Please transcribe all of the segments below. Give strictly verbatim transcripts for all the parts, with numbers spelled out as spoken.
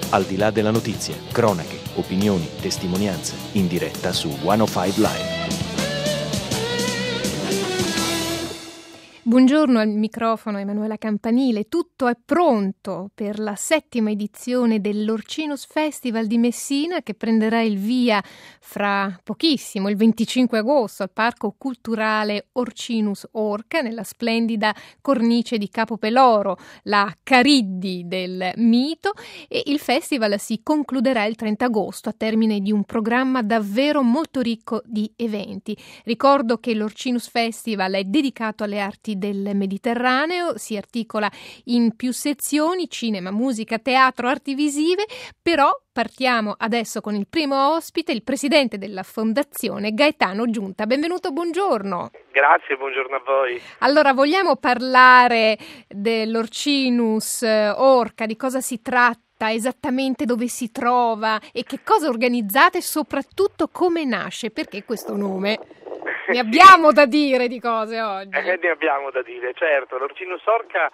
Al di là della notizia, cronache, opinioni, testimonianze, in diretta su centocinque Live. Buongiorno, al microfono Emanuela Campanile. Tutto è pronto per la settima edizione dell'Orcinus Festival di Messina, che prenderà il via fra pochissimo, il venticinque agosto, al Parco Culturale Orcinus Orca, nella splendida cornice di Capopeloro, la Cariddi del mito, e il festival si concluderà il trenta agosto a termine di un programma davvero molto ricco di eventi. Ricordo che l'Orcinus Festival è dedicato alle arti del Mediterraneo, si articola in più sezioni: cinema, musica, teatro, arti visive. Però partiamo adesso con il primo ospite, il presidente della fondazione, Gaetano Giunta. Benvenuto, buongiorno. Grazie, buongiorno a voi. Allora, vogliamo parlare dell'Orcinus Orca, di cosa si tratta, esattamente dove si trova e che cosa organizzate e soprattutto come nasce, perché questo nome? Ne abbiamo da dire di cose oggi. Eh, ne abbiamo da dire, certo. L'Orcinus Orca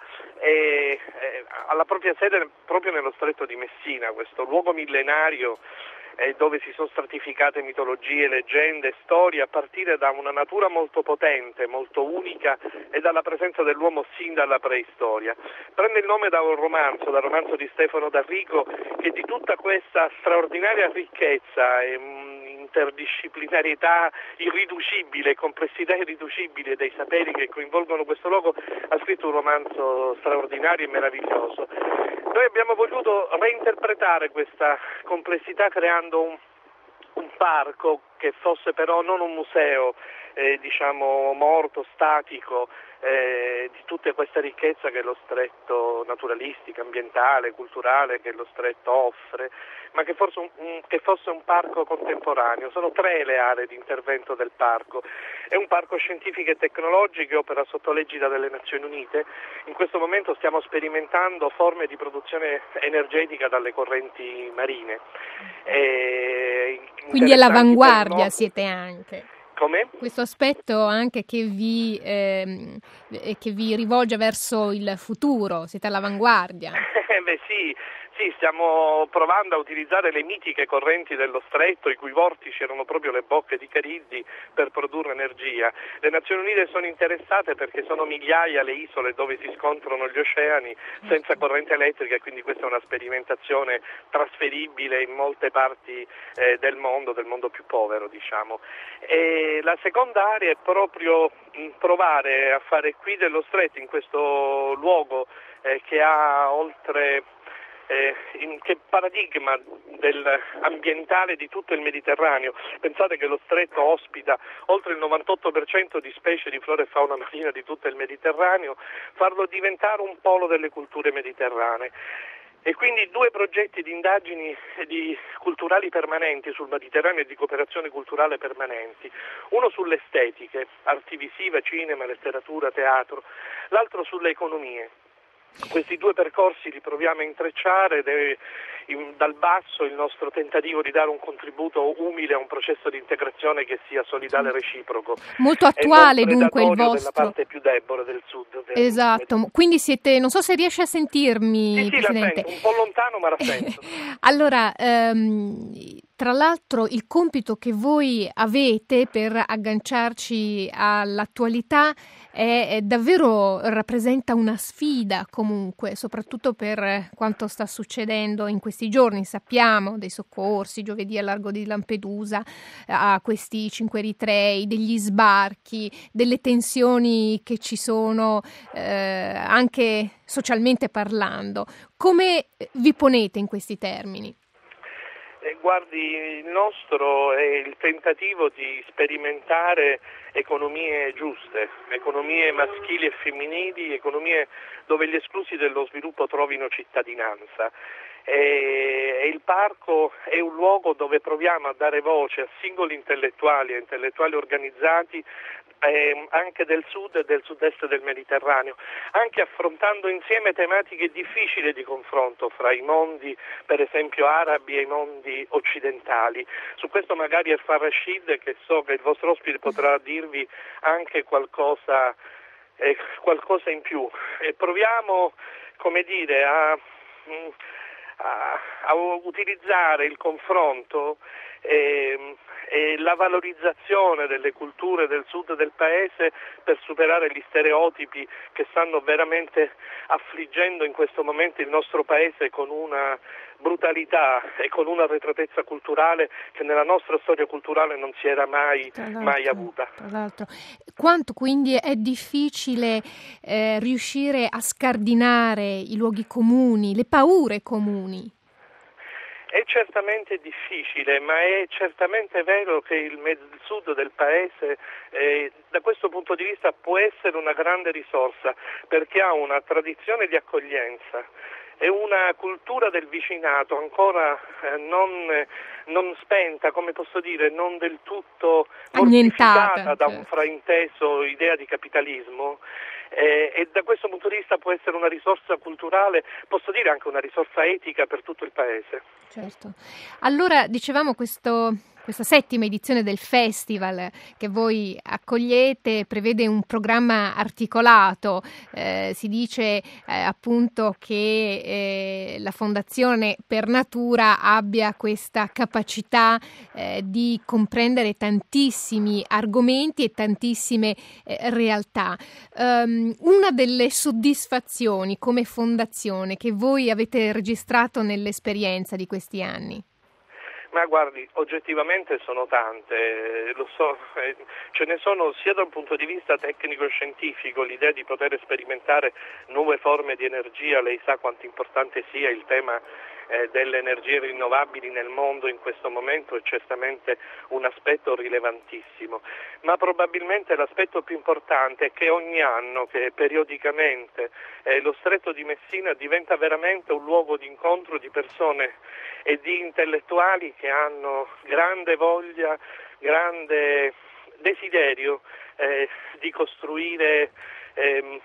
è, è, ha la propria sede proprio nello stretto di Messina, questo luogo millenario eh, dove si sono stratificate mitologie, leggende, storie, a partire da una natura molto potente, molto unica, e dalla presenza dell'uomo sin dalla preistoria. Prende il nome da un romanzo, dal romanzo di Stefano D'Arrigo, che di tutta questa straordinaria ricchezza e interdisciplinarietà irriducibile, complessità irriducibile dei saperi che coinvolgono questo luogo, ha scritto un romanzo straordinario e meraviglioso. Noi abbiamo voluto reinterpretare questa complessità creando un, un parco che fosse però non un museo, eh, diciamo morto, statico, eh, di tutta questa ricchezza che lo stretto naturalistica, ambientale, culturale che lo stretto offre, ma che fosse un, un, che fosse un parco contemporaneo. Sono tre le aree di intervento del parco. È un parco scientifico e tecnologico che opera sotto l'egida delle Nazioni Unite. In questo momento stiamo sperimentando forme di produzione energetica dalle correnti marine. E quindi all'avanguardia siete anche. Come? Questo aspetto anche che vi, ehm, che vi rivolge verso il futuro, siete all'avanguardia. Beh sì, sì, stiamo provando a utilizzare le mitiche correnti dello stretto, i cui vortici erano proprio le bocche di Cariddi, per produrre energia. Le Nazioni Unite sono interessate perché sono migliaia le isole dove si scontrano gli oceani senza corrente elettrica, e quindi questa è una sperimentazione trasferibile in molte parti eh, del mondo, del mondo più povero, diciamo. E la seconda area è proprio mh, provare a fare qui dello stretto, in questo luogo eh, che ha oltre Eh, in che paradigma del ambientale di tutto il Mediterraneo. Pensate che lo stretto ospita oltre il novantotto per cento di specie di flora e fauna marina di tutto il Mediterraneo, farlo diventare un polo delle culture mediterranee. E quindi due progetti di indagini di culturali permanenti sul Mediterraneo e di cooperazione culturale permanenti, uno sulle estetiche, arti visive, cinema, letteratura, teatro, l'altro sulle economie. Questi due percorsi li proviamo a intrecciare ed è in, dal basso il nostro tentativo di dare un contributo umile a un processo di integrazione che sia solidale e reciproco. Molto attuale dunque il vostro. Della parte più debole del sud. Del esatto, del... quindi siete, non so se riesce a sentirmi, sì, sì, Presidente. La sento, un po' lontano ma la sento. Allora, ehm, tra l'altro il compito che voi avete per agganciarci all'attualità è, è davvero rappresenta una sfida comunque, soprattutto per quanto sta succedendo in questi giorni. Sappiamo dei soccorsi giovedì al largo di Lampedusa, a questi cinque eritrei, degli sbarchi, delle tensioni che ci sono eh, anche socialmente parlando. Come vi ponete in questi termini? Eh, guardi, il nostro è il tentativo di sperimentare economie giuste, economie maschili e femminili, economie dove gli esclusi dello sviluppo trovino cittadinanza. E, e il parco è un luogo dove proviamo a dare voce a singoli intellettuali, a intellettuali organizzati, eh, anche del sud e del sud-est del Mediterraneo, anche affrontando insieme tematiche difficili di confronto fra i mondi, per esempio arabi, e i mondi occidentali. Su questo magari Erfan Rashid, che so che il vostro ospite potrà dirvi anche qualcosa, eh, qualcosa in più. E proviamo, come dire, a... Mh, a, a utilizzare il confronto e, e la valorizzazione delle culture del sud del paese per superare gli stereotipi che stanno veramente affliggendo in questo momento il nostro paese con una brutalità e con una arretratezza culturale che nella nostra storia culturale non si era mai, mai avuta. Tra l'altro, quanto quindi è difficile eh, riuscire a scardinare i luoghi comuni, le paure comuni? È certamente difficile, ma è certamente vero che il, mezzo, il sud del paese eh, da questo punto di vista può essere una grande risorsa perché ha una tradizione di accoglienza e una cultura del vicinato ancora eh, non, non spenta, come posso dire, non del tutto mortificata da un frainteso idea di capitalismo. Eh, e da questo punto di vista può essere una risorsa culturale, posso dire anche una risorsa etica per tutto il paese. Certo. Allora, dicevamo questo, questa settima edizione del festival che voi accogliete prevede un programma articolato, eh, si dice eh, appunto che eh, la Fondazione Per Natura abbia questa capacità eh, di comprendere tantissimi argomenti e tantissime eh, realtà. Um, una delle soddisfazioni come fondazione che voi avete registrato nell'esperienza di questi anni? Ma guardi, oggettivamente sono tante, lo so, eh, ce ne sono sia da un punto di vista tecnico-scientifico, l'idea di poter sperimentare nuove forme di energia, lei sa quanto importante sia il tema eh, delle energie rinnovabili nel mondo in questo momento, è certamente un aspetto rilevantissimo, ma probabilmente l'aspetto più importante è che ogni anno, che periodicamente eh, lo Stretto di Messina diventa veramente un luogo di incontro di persone e di intellettuali che hanno grande voglia, grande desiderio eh, di costruire ehm,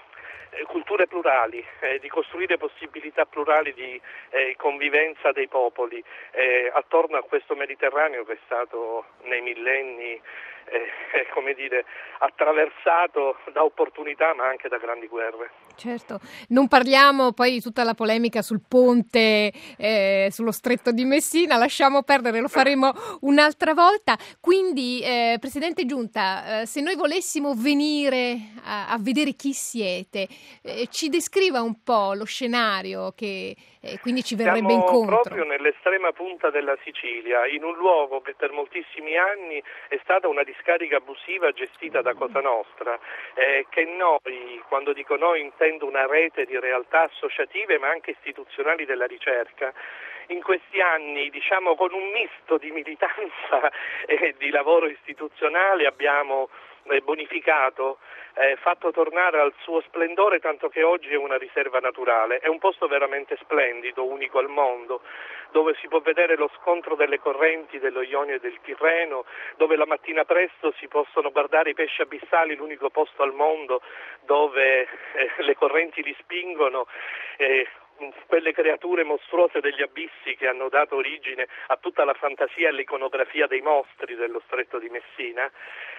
culture plurali, eh, di costruire possibilità plurali di eh, convivenza dei popoli eh, attorno a questo Mediterraneo che è stato nei millenni eh, come dire, attraversato da opportunità ma anche da grandi guerre. Certo, non parliamo poi di tutta la polemica sul ponte, eh, sullo Stretto di Messina, lasciamo perdere, lo faremo un'altra volta. Quindi, eh, Presidente Giunta, eh, se noi volessimo venire a, a vedere chi siete, eh, ci descriva un po' lo scenario che eh, quindi ci verrebbe Siamo incontro. Proprio nell'estrema punta della Sicilia, in un luogo che per moltissimi anni è stata una discarica abusiva gestita da Cosa Nostra, eh, che noi, quando dico noi intendo una rete di realtà associative ma anche istituzionali della ricerca, in questi anni, diciamo con un misto di militanza e di lavoro istituzionale, abbiamo eh, bonificato, eh, fatto tornare al suo splendore, tanto che oggi è una riserva naturale. È un posto veramente splendido, unico al mondo, dove si può vedere lo scontro delle correnti dello Ionio e del Tirreno, dove la mattina presto si possono guardare i pesci abissali, l'unico posto al mondo dove eh, le correnti li spingono, eh, quelle creature mostruose degli abissi che hanno dato origine a tutta la fantasia e l'iconografia dei mostri dello Stretto di Messina.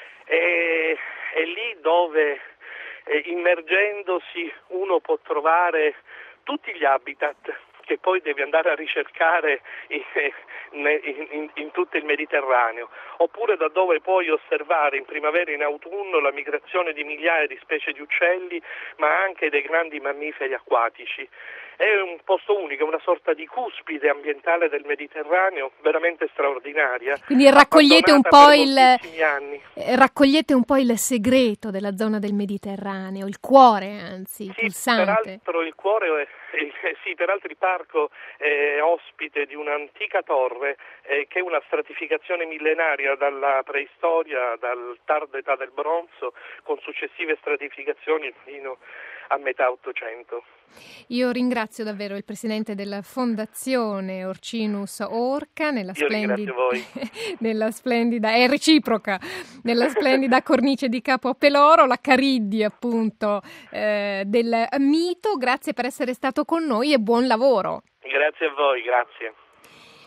E, è lì dove eh, immergendosi uno può trovare tutti gli habitat che poi devi andare a ricercare in, in, in, in tutto il Mediterraneo, oppure da dove puoi osservare in primavera e in autunno la migrazione di migliaia di specie di uccelli, ma anche dei grandi mammiferi acquatici. È un posto unico, una sorta di cuspide ambientale del Mediterraneo veramente straordinaria. Quindi raccogliete un po' il anni. raccogliete un po' il segreto della zona del Mediterraneo, il cuore, anzi, sì, pulsante. Peraltro il cuore è, eh, sì, peraltro il parco è ospite di un'antica torre eh, che è una stratificazione millenaria dalla preistoria, dal tarda età del bronzo, con successive stratificazioni fino a metà Ottocento. Io ringrazio davvero il presidente della Fondazione Orcinus Orca nella Io splendida, voi. nella splendida, è reciproca, nella splendida cornice di Capo a Peloro, la Cariddi appunto eh, del mito. Grazie per essere stato con noi e buon lavoro. Grazie a voi, grazie.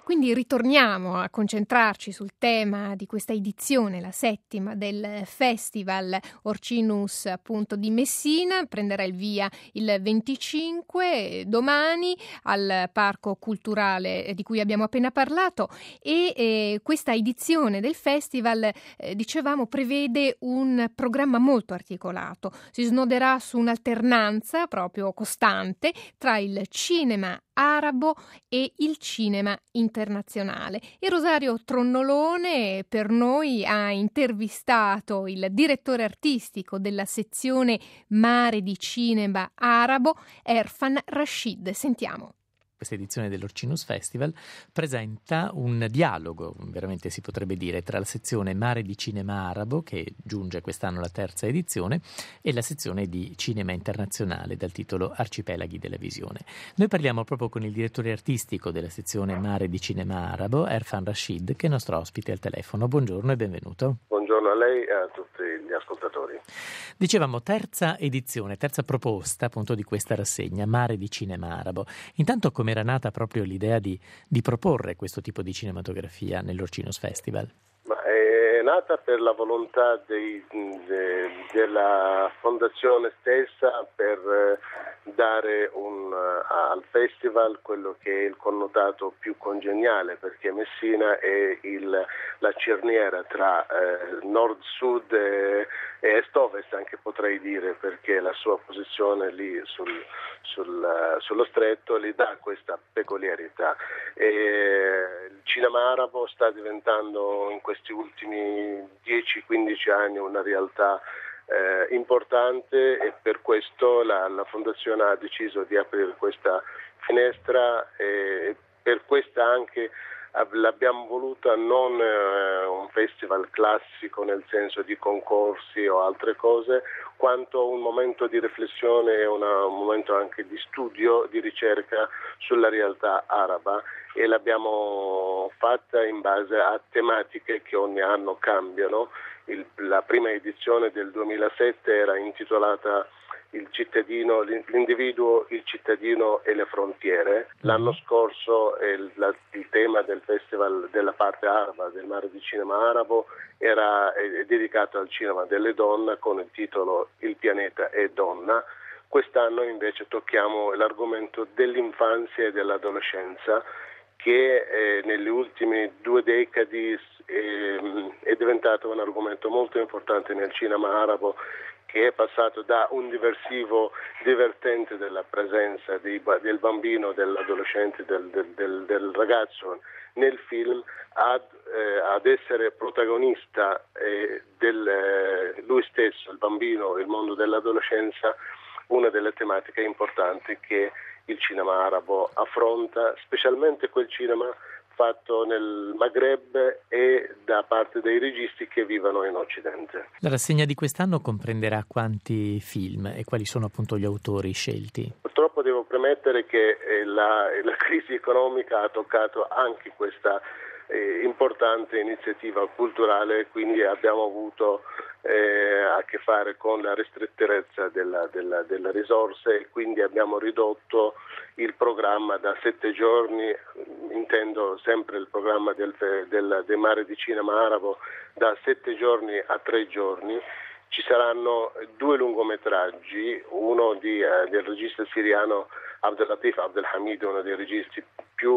Quindi ritorniamo a concentrarci sul tema di questa edizione, la settima del Festival Orcinus appunto di Messina. Prenderà il via il venticinque, domani, al Parco Culturale di cui abbiamo appena parlato, e eh, questa edizione del festival, eh, dicevamo, prevede un programma molto articolato. Si snoderà su un'alternanza proprio costante tra il cinema arabo e il cinema internazionale. E Rosario Tronnolone per noi ha intervistato il direttore artistico della sezione Mare di Cinema Arabo, Erfan Rashid. Sentiamo. Questa edizione dell'Orcinus Festival presenta un dialogo, veramente si potrebbe dire, tra la sezione Mare di Cinema Arabo, che giunge quest'anno alla terza edizione, e la sezione di Cinema Internazionale dal titolo Arcipelaghi della Visione. Noi parliamo proprio con il direttore artistico della sezione Mare di Cinema Arabo, Erfan Rashid, che è nostro ospite al telefono. Buongiorno e benvenuto. Buongiorno a lei e a tutti gli ascoltatori. Dicevamo terza edizione, terza proposta appunto di questa rassegna, Mare di Cinema Arabo. Intanto come era nata proprio l'idea di, di proporre questo tipo di cinematografia nell'Orcinus Festival? Ma è nata per la volontà dei, de, della fondazione stessa per dare un, al festival quello che è il connotato più congeniale, perché Messina è il, la cerniera tra eh, nord-sud e, e est-ovest, anche potrei dire, perché la sua posizione lì sul, sul, sullo stretto gli dà questa peculiarità. E il cinema arabo sta diventando in questi ultimi dieci quindici anni una realtà Eh, importante, e per questo la, la Fondazione ha deciso di aprire questa finestra, e per questa anche l'abbiamo voluta non eh, un festival classico nel senso di concorsi o altre cose, quanto un momento di riflessione e una, un momento anche di studio, di ricerca sulla realtà araba, e l'abbiamo fatta in base a tematiche che ogni anno cambiano. Il, la prima edizione del duemilasette era intitolata il cittadino, l'individuo, il cittadino e le frontiere. L'anno scorso il, la, il tema del festival della parte araba, del Mare di Cinema Arabo, era è, è dedicato al cinema delle donne con il titolo Il pianeta è donna. Quest'anno invece tocchiamo l'argomento dell'infanzia e dell'adolescenza, che eh, nelle ultime due decadi eh, è diventato un argomento molto importante nel cinema arabo, che è passato da un diversivo divertente della presenza di, del bambino, dell'adolescente, del, del, del, del ragazzo nel film, ad, eh, ad essere protagonista eh, del eh, lui stesso, il bambino, il mondo dell'adolescenza, una delle tematiche importanti che il cinema arabo affronta, specialmente quel cinema fatto nel Maghreb e da parte dei registi che vivono in Occidente. La rassegna di quest'anno comprenderà quanti film e quali sono appunto gli autori scelti? Purtroppo devo premettere che la, la crisi economica ha toccato anche questa eh, importante iniziativa culturale, quindi abbiamo avuto eh, a che fare con la ristrettezza della, della, delle risorse, e quindi abbiamo ridotto il programma da sette giorni, intendo sempre il programma del, del, del Mare di Cinema Arabo, da sette giorni a tre giorni. Ci saranno due lungometraggi, uno di, eh, del regista siriano Abdelatif Abdelhamid, uno dei registi più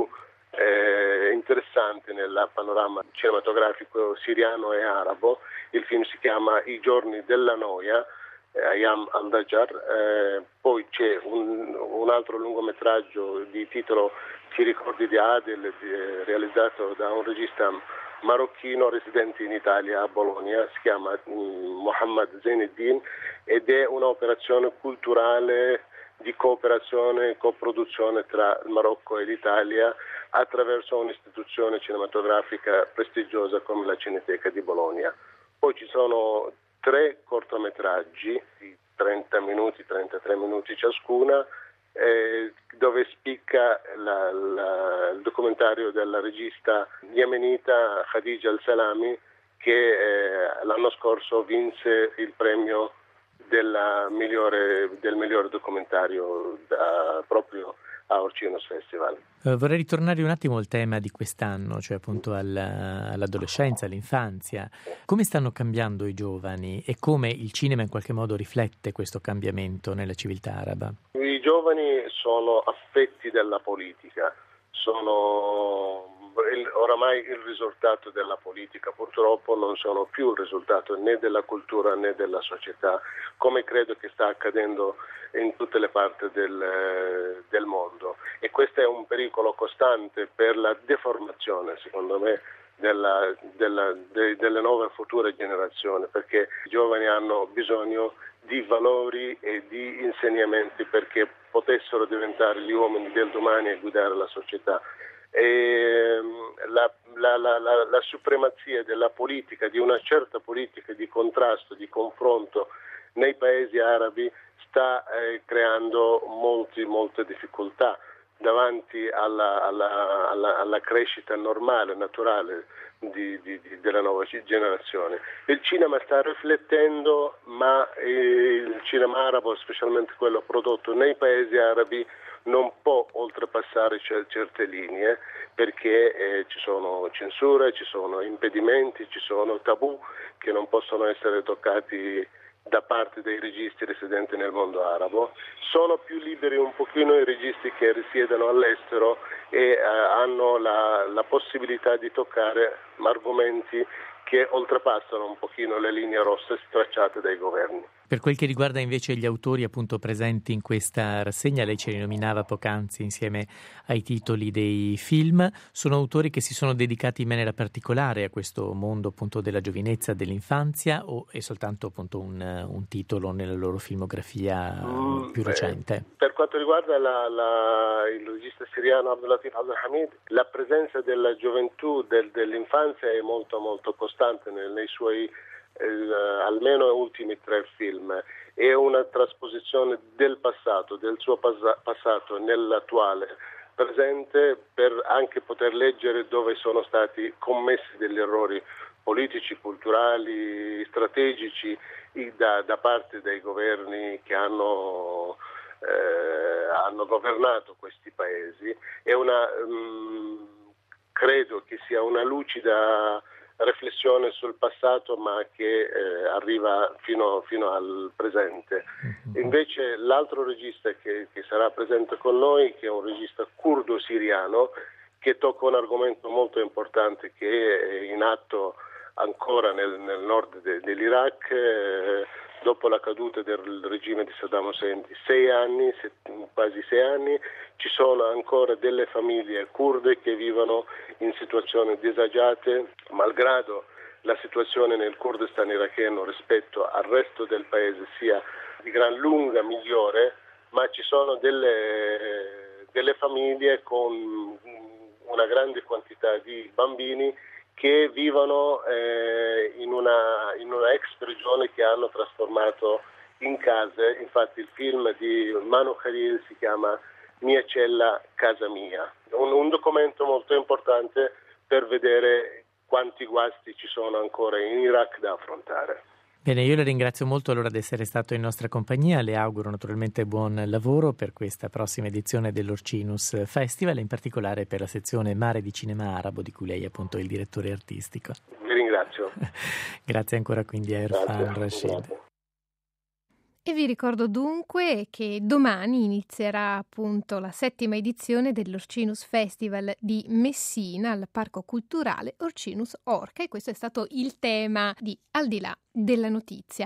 eh, interessanti nel panorama cinematografico siriano e arabo. Il film si chiama I giorni della noia, Ayam al-Dajar. Eh, poi c'è un, un altro lungometraggio di titolo Ti ricordi di Adel, eh, realizzato da un regista marocchino residente in Italia a Bologna, si chiama mh, Mohammed Zaineddin, ed è un'operazione culturale di cooperazione e coproduzione tra il Marocco e l'Italia attraverso un'istituzione cinematografica prestigiosa come la Cineteca di Bologna. Poi ci sono tre cortometraggi di trenta minuti, trentatré minuti ciascuna, eh, dove spicca la, la, il documentario della regista yemenita Khadija Al-Salami, che eh, l'anno scorso vinse il premio della migliore, del migliore documentario da, proprio a Orcinus Festival. Uh, vorrei ritornare un attimo al tema di quest'anno, cioè appunto alla, all'adolescenza, all'infanzia. Come stanno cambiando i giovani e come il cinema in qualche modo riflette questo cambiamento nella civiltà araba? I giovani sono affetti dalla politica, sono il, oramai il risultato della politica, purtroppo non sono più il risultato né della cultura né della società, come credo che sta accadendo in tutte le parti del, del mondo, e questo è un pericolo costante per la deformazione, secondo me, della, della, de, delle nuove future generazioni, perché i giovani hanno bisogno di valori e di insegnamenti perché potessero diventare gli uomini del domani e guidare la società. E la, la, la, la, la supremazia della politica, di una certa politica di contrasto, di confronto nei paesi arabi sta eh, creando molti, molte difficoltà davanti alla, alla, alla, alla crescita normale, naturale di, di, di, della nuova generazione. Il cinema sta riflettendo, ma il cinema arabo, specialmente quello prodotto nei paesi arabi, non può oltrepassare certe linee perché eh, ci sono censure, ci sono impedimenti, ci sono tabù che non possono essere toccati da parte dei registi residenti nel mondo arabo. Sono più liberi un pochino i registi che risiedono all'estero e eh, hanno la, la possibilità di toccare argomenti che oltrepassano un pochino le linee rosse stracciate dai governi. Per quel che riguarda invece gli autori appunto presenti in questa rassegna, lei ce li nominava poc'anzi insieme ai titoli dei film, sono autori che si sono dedicati in maniera particolare a questo mondo appunto della giovinezza, dell'infanzia, o è soltanto appunto un, un titolo nella loro filmografia mm, più beh, recente? Per quanto riguarda la, la, il regista siriano Abdulatif Abdelhamid, la presenza della gioventù, del, dell'infanzia è molto molto costante nei, nei suoi Eh, almeno ultimi tre film. È una trasposizione del passato, del suo pas- passato nell'attuale presente, per anche poter leggere dove sono stati commessi degli errori politici, culturali, strategici da, da parte dei governi che hanno, eh, hanno governato questi paesi. È una, mh, credo che sia una lucida riflessione sul passato, ma che eh, arriva fino, fino al presente. Invece l'altro regista che, che sarà presente con noi, che è un regista curdo-siriano, che tocca un argomento molto importante che è in atto ancora nel, nel nord de, dell'Iraq, eh, dopo la caduta del regime di Saddam Hussein di sei anni, se, quasi sei anni, ci sono ancora delle famiglie kurde che vivono in situazioni disagiate, malgrado la situazione nel Kurdistan iracheno rispetto al resto del paese sia di gran lunga migliore, ma ci sono delle, delle famiglie con una grande quantità di bambini che vivono eh, in una in una ex prigione che hanno trasformato in case. Infatti il film di Manu Khalil si chiama Mia cella, casa mia, un, un documento molto importante per vedere quanti guasti ci sono ancora in Iraq da affrontare. Bene, io le ringrazio molto allora di essere stato in nostra compagnia, le auguro naturalmente buon lavoro per questa prossima edizione dell'Orcinus Festival e in particolare per la sezione Mare di Cinema Arabo di cui lei è appunto il direttore artistico. Vi ringrazio. Grazie ancora quindi a Erfan Rashid. Grazie. E vi ricordo dunque che domani inizierà appunto la settima edizione dell'Orcinus Festival di Messina al Parco Culturale Orcinus Orca, e questo è stato il tema di Al di là della notizia.